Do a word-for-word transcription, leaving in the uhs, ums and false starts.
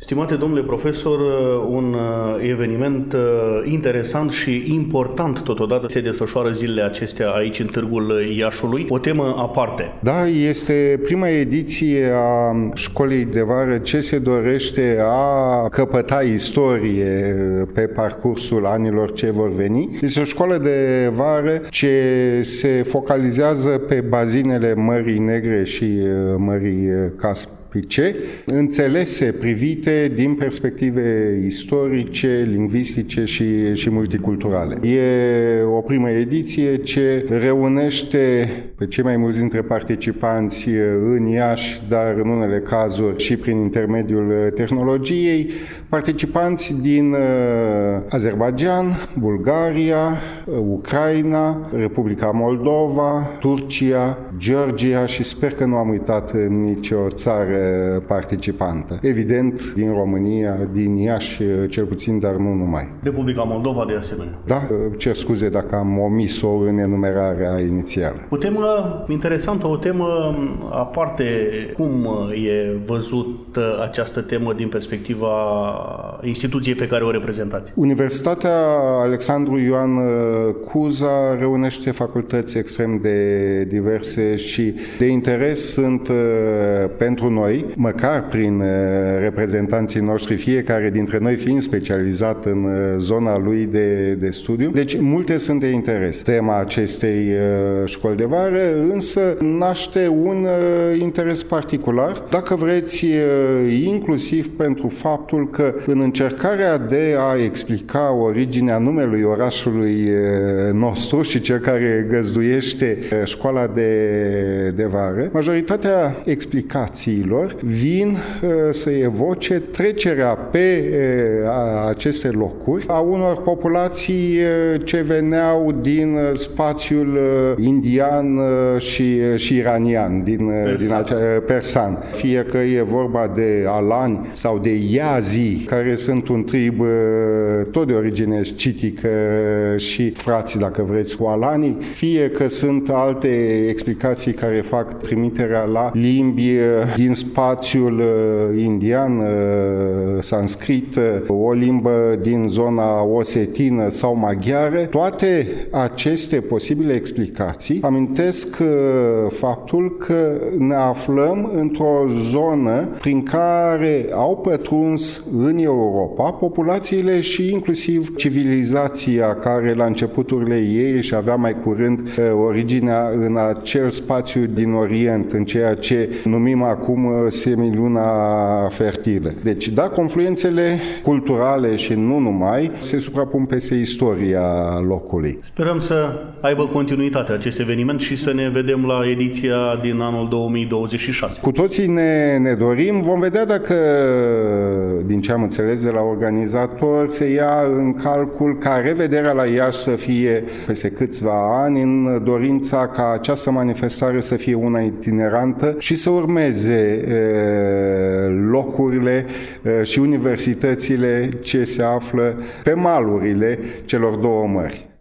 Stimate domnule profesor, un eveniment interesant și important totodată se desfășoară zilele acestea aici în Târgul Iașului, o temă aparte. Da, este prima ediție a școlii de vară ce se dorește a căpăta istorie pe parcursul anilor ce vor veni. Este o școală de vară ce se focalizează pe bazinele Mării Negre și Mării Caspice, înțelese, privite din perspective istorice, lingvistice și, și multiculturale. E o primă ediție ce reunește pe cei mai mulți dintre participanți în Iași, dar în unele cazuri și prin intermediul tehnologiei, participanți din Azerbaijan, Bulgaria, Ucraina, Republica Moldova, Turcia, Georgia și sper că nu am uitat nicio țară participantă. Evident, din România, din Iași, cel puțin, dar nu numai. Republica Moldova, de asemenea. Da, cer scuze dacă am omis-o în enumerarea inițială. O temă interesantă, o temă aparte. Cum e văzut această temă din perspectiva instituției pe care o reprezentați? Universitatea Alexandru Ioan Cuza reunește facultăți extrem de diverse și de interes sunt pentru noi, măcar prin reprezentanții noștri, fiecare dintre noi fiind specializat în zona lui de, de studiu. Deci multe sunt de interes. Tema acestei școli de vară însă naște un interes particular, dacă vreți, inclusiv pentru faptul că în încercarea de a explica originea numelui orașului nostru și cel care găzduiește școala de, de vară, majoritatea explicațiilor vin uh, să evoce trecerea pe uh, aceste locuri a unor populații uh, ce veneau din uh, spațiul uh, indian uh, și, uh, și iranian, din, uh, din acea, uh, persan. Fie că e vorba de alani sau de iazi, care sunt un trib uh, tot de origine scitică uh, și frați, dacă vreți, cu alanii, fie că sunt alte explicații care fac trimiterea la limbi uh, din spațiul indian, sanscrit, o limbă din zona osetină sau maghiară. Toate aceste posibile explicații amintesc faptul că ne aflăm într-o zonă prin care au pătruns în Europa populațiile și inclusiv civilizația care la începuturile ei și avea mai curând originea în acel spațiu din Orient, în ceea ce numim acum semiluna fertilă. Deci, da, confluențele culturale și nu numai se suprapun peste istoria locului. Sperăm să aibă continuitate acest eveniment și să ne vedem la ediția din anul două mii douăzeci și șase. Cu toții ne, ne dorim. Vom vedea dacă, din ce am înțeles de la organizator, se ia în calcul ca revederea la Iași să fie peste câțiva ani, în dorința ca această manifestare să fie una itinerantă și să urmeze locurile și universitățile ce se află pe malurile celor două mări.